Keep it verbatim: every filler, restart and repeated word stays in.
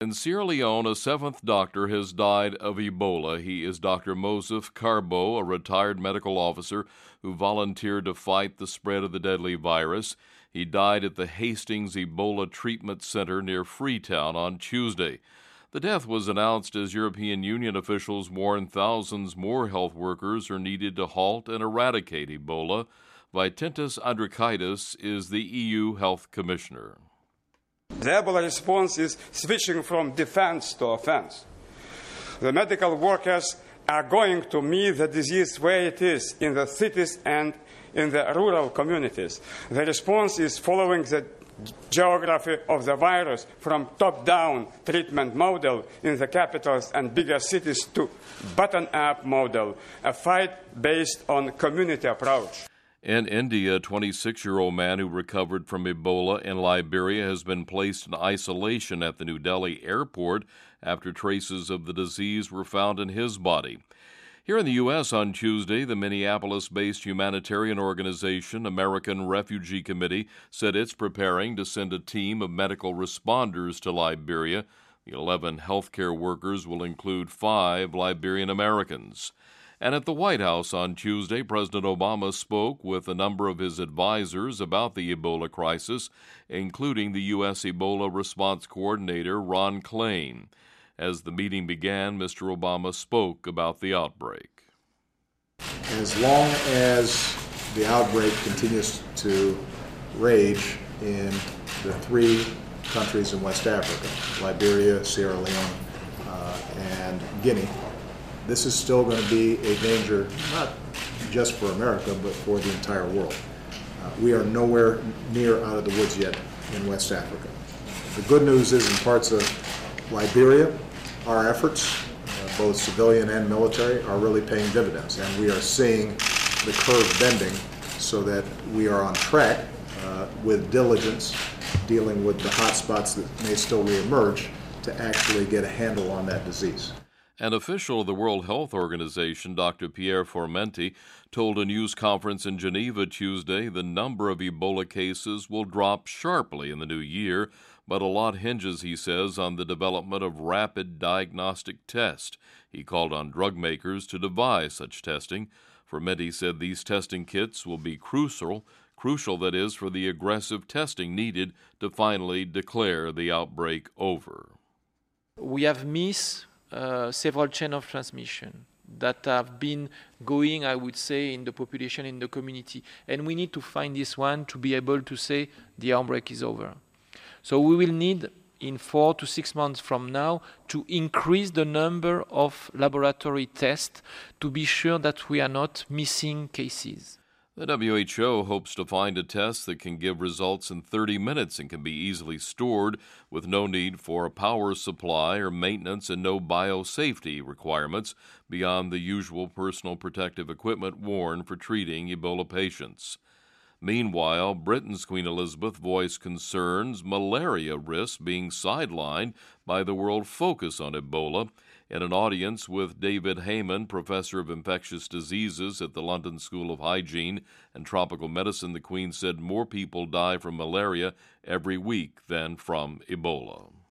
In Sierra Leone, a seventh doctor has died of Ebola. He is Doctor Mosef Carbo, a retired medical officer who volunteered to fight the spread of the deadly virus. He died at the Hastings Ebola Treatment Center near Freetown on Tuesday. The death was announced as European Union officials warn thousands more health workers are needed to halt and eradicate Ebola. Vytintas Andriukaitis is the E U Health Commissioner. The Ebola response is switching from defense to offense. The medical workers are going to meet the disease where it is, in the cities and in the rural communities. The response is following the geography of the virus from top-down treatment model in the capitals and bigger cities to bottom-up model, a fight based on community approach. In India, a twenty-six-year-old man who recovered from Ebola in Liberia has been placed in isolation at the New Delhi airport after traces of the disease were found in his body. Here in the U S on Tuesday, the Minneapolis-based humanitarian organization American Refugee Committee said it's preparing to send a team of medical responders to Liberia. The eleven healthcare workers will include five Liberian Americans. And at the White House on Tuesday, President Obama spoke with a number of his advisors about the Ebola crisis, including the U S Ebola Response Coordinator, Ron Klain. As the meeting began, Mister Obama spoke about the outbreak. As long as the outbreak continues to rage in the three countries in West Africa, Liberia, Sierra Leone, uh, and Guinea, this is still going to be a danger, not just for America, but for the entire world. Uh, we are nowhere near out of the woods yet in West Africa. The good news is in parts of Liberia, our efforts, uh, both civilian and military, are really paying dividends, and we are seeing the curve bending so that we are on track uh, with diligence dealing with the hot spots that may still reemerge to actually get a handle on that disease. An official of the World Health Organization, Doctor Pierre Formenti, told a news conference in Geneva Tuesday the number of Ebola cases will drop sharply in the new year, but a lot hinges, he says, on the development of rapid diagnostic tests. He called on drug makers to devise such testing. Formenti said these testing kits will be crucial, crucial that is, for the aggressive testing needed to finally declare the outbreak over. We have missed Uh, several chains of transmission that have been going, I would say, in the population, in the community. And we need to find this one to be able to say the outbreak is over. So we will need, in four to six months from now, to increase the number of laboratory tests to be sure that we are not missing cases. The W H O hopes to find a test that can give results in thirty minutes and can be easily stored with no need for a power supply or maintenance and no biosafety requirements beyond the usual personal protective equipment worn for treating Ebola patients. Meanwhile, Britain's Queen Elizabeth voiced concerns malaria risks being sidelined by the world focus on Ebola. In an audience with David Heyman, professor of infectious diseases at the London School of Hygiene and Tropical Medicine, the Queen said more people die from malaria every week than from Ebola.